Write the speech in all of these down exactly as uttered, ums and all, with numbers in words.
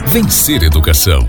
Vencer Educação.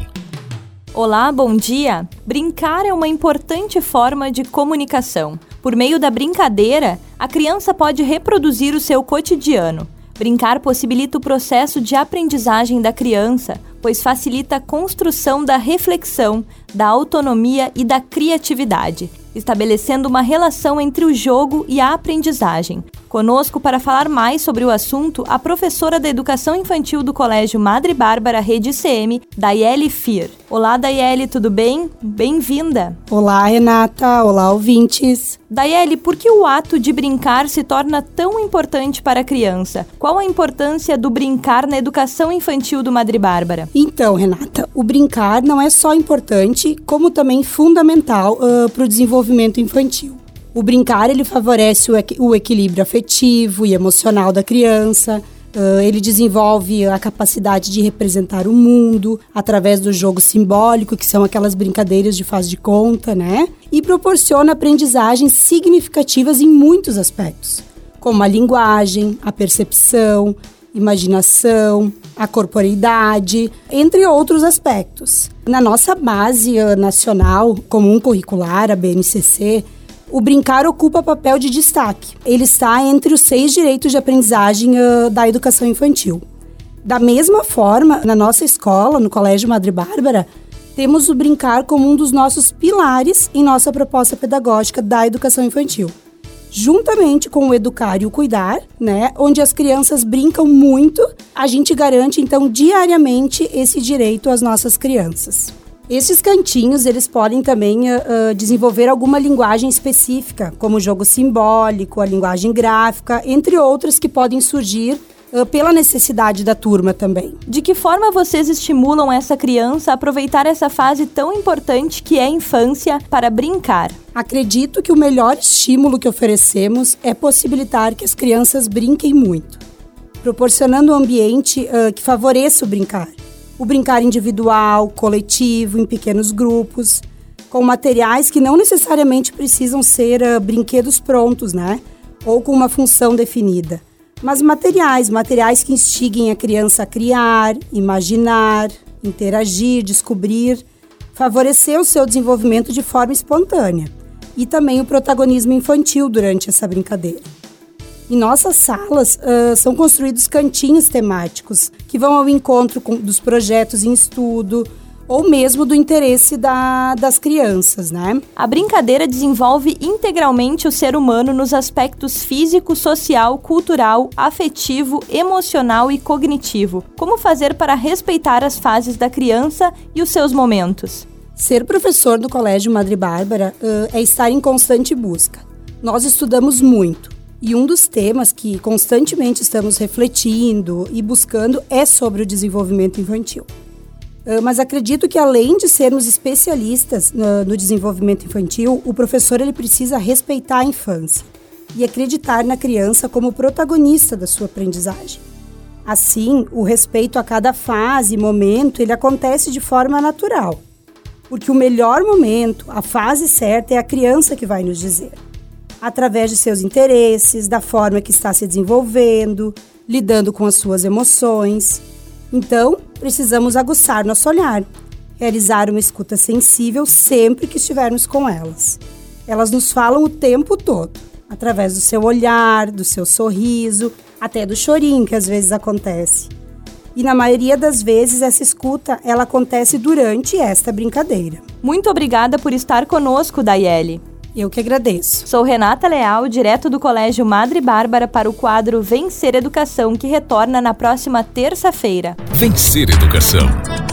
Olá, bom dia! Brincar é uma importante forma de comunicação. Por meio da brincadeira, a criança pode reproduzir o seu cotidiano. Brincar possibilita o processo de aprendizagem da criança, pois facilita a construção da reflexão, da autonomia e da criatividade, estabelecendo uma relação entre o jogo e a aprendizagem. Conosco, para falar mais sobre o assunto, a professora da Educação Infantil do Colégio Madre Bárbara Rede C M, Daiele Fier. Olá, Daiele, tudo bem? Bem-vinda! Olá, Renata! Olá, ouvintes! Daiele, por que o ato de brincar se torna tão importante para a criança? Qual a importância do brincar na educação infantil do Madre Bárbara? Então, Renata, o brincar não é só importante, como também fundamental uh, para o desenvolvimento infantil. O brincar, ele favorece o, equ- o equilíbrio afetivo e emocional da criança, uh, ele desenvolve a capacidade de representar o mundo através do jogo simbólico, que são aquelas brincadeiras de faz de conta, né? E proporciona aprendizagens significativas em muitos aspectos, como a linguagem, a percepção, imaginação, a corporeidade, entre outros aspectos. Na nossa base uh, nacional comum curricular, a B N C C, o brincar ocupa papel de destaque. Ele está entre os seis direitos de aprendizagem uh, da educação infantil. Da mesma forma, na nossa escola, no Colégio Madre Bárbara, temos o brincar como um dos nossos pilares em nossa proposta pedagógica da educação infantil. Juntamente com o educar e o cuidar, né, onde as crianças brincam muito, a gente garante, então, diariamente esse direito às nossas crianças. Esses cantinhos, eles podem também uh, desenvolver alguma linguagem específica, como o jogo simbólico, a linguagem gráfica, entre outras que podem surgir uh, pela necessidade da turma também. De que forma vocês estimulam essa criança a aproveitar essa fase tão importante que é a infância para brincar? Acredito que o melhor estímulo que oferecemos é possibilitar que as crianças brinquem muito, proporcionando um ambiente uh, que favoreça o brincar. O brincar individual, coletivo, em pequenos grupos, com materiais que não necessariamente precisam ser uh, brinquedos prontos, né? Ou com uma função definida. Mas materiais, materiais que instiguem a criança a criar, imaginar, interagir, descobrir, favorecer o seu desenvolvimento de forma espontânea. E também o protagonismo infantil durante essa brincadeira. Em nossas salas, uh, são construídos cantinhos temáticos que vão ao encontro com, dos projetos em estudo ou mesmo do interesse da, das crianças, né? A brincadeira desenvolve integralmente o ser humano nos aspectos físico, social, cultural, afetivo, emocional e cognitivo. Como fazer para respeitar as fases da criança e os seus momentos? Ser professor do Colégio Madre Bárbara uh, é estar em constante busca. Nós estudamos muito. E um dos temas que constantemente estamos refletindo e buscando é sobre o desenvolvimento infantil. Uh, mas acredito que, além de sermos especialistas no, no desenvolvimento infantil, o professor ele precisa respeitar a infância e acreditar na criança como protagonista da sua aprendizagem. Assim, o respeito a cada fase e momento ele acontece de forma natural, porque o melhor momento, a fase certa, é a criança que vai nos dizer. Através de seus interesses, da forma que está se desenvolvendo, lidando com as suas emoções. Então, precisamos aguçar nosso olhar, realizar uma escuta sensível sempre que estivermos com elas. Elas nos falam o tempo todo, através do seu olhar, do seu sorriso, até do chorinho que às vezes acontece. E na maioria das vezes essa escuta, ela acontece durante esta brincadeira. Muito obrigada por estar conosco, Daiele. Eu que agradeço. Sou Renata Leal, direto do Colégio Madre Bárbara para o quadro Vencer Educação, que retorna na próxima terça-feira. Vencer Educação.